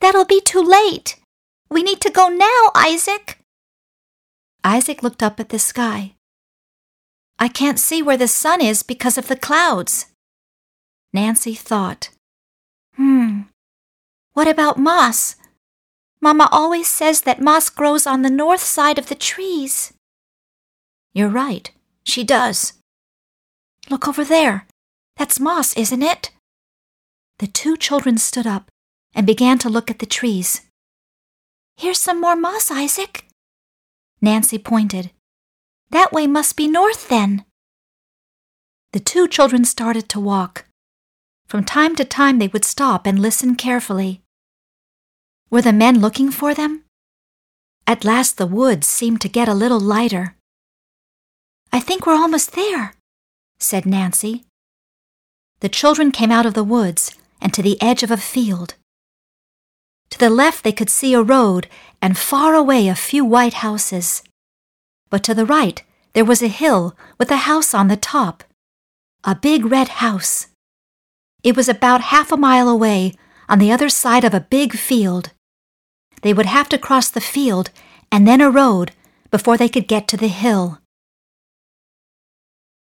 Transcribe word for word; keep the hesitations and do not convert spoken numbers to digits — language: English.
That'll be too late. We need to go now, Isaac. Isaac looked up at the sky. I can't see where the sun is because of the clouds. Nancy thought. Hmm, what about moss? Mama always says that moss grows on the north side of the trees. You're right, she does. Look over there. That's moss, isn't it? The two children stood up and began to look at the trees. Here's some more moss, Isaac. Nancy pointed. That way must be north, then. The two children started to walk. From time to time they would stop and listen carefully. Were the men looking for them? At last the woods seemed to get a little lighter. I think we're almost there, said Nancy. The children came out of the woods and to the edge of a field. To the left they could see a road and far away a few white houses. But to the right there was a hill with a house on the top, a big red house. It was about half a mile away on the other side of a big field. They would have to cross the field and then a road before they could get to the hill.